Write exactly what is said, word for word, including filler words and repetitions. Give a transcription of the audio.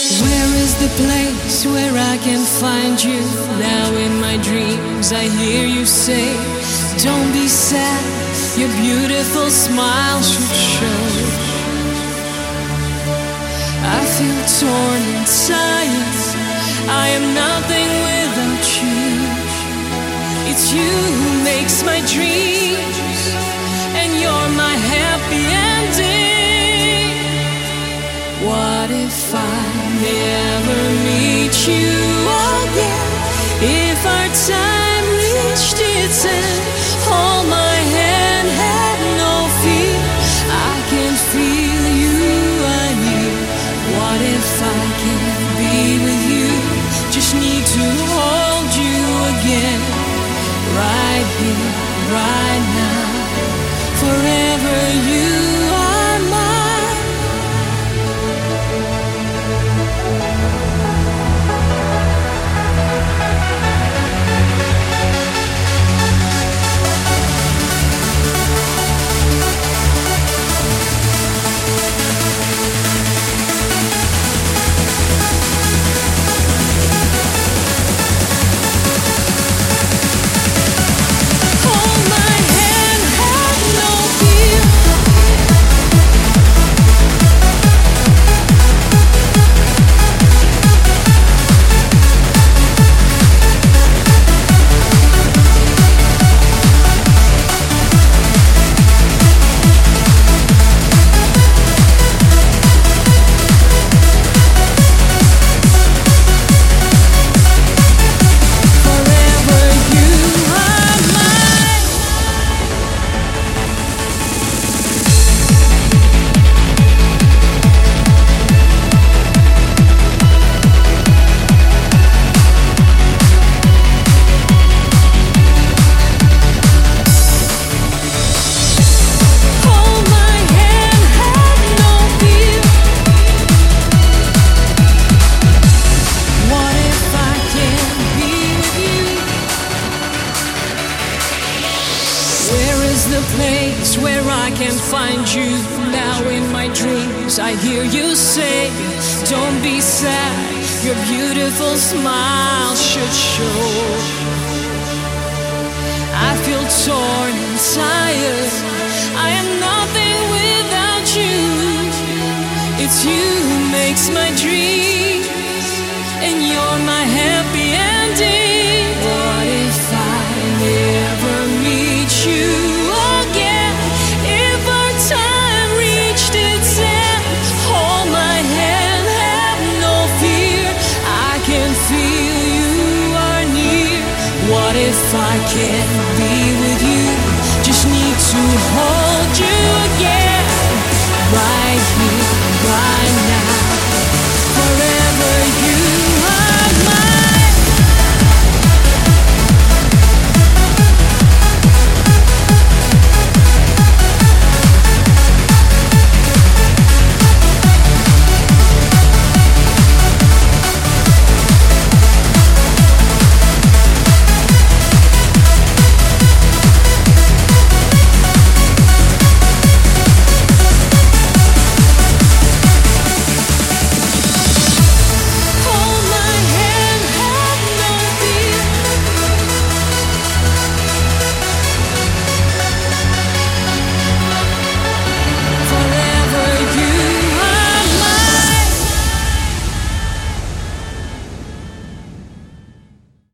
Where is the place where I can find you? Now in my dreams I hear you say, don't be sad, your beautiful smile should show. I feel torn inside, I am nothing without you. It's you who makes my dreams, and you're my happy ending. What if I never meet you again? If our time reached its end, hold my hand, have no fear, I can feel you are near. What if I can't be with you? Just need to hold you again, right here, right now, forever you are mine. The place where I can find you. Now in my dreams I hear you say, don't be sad, your beautiful smile should show. I feel torn and tired, I am nothing without you. It's you who makes my dreams, and you're my happy ending. What if I never meet you? What if I can't be with you? Just need to hold you again, right here.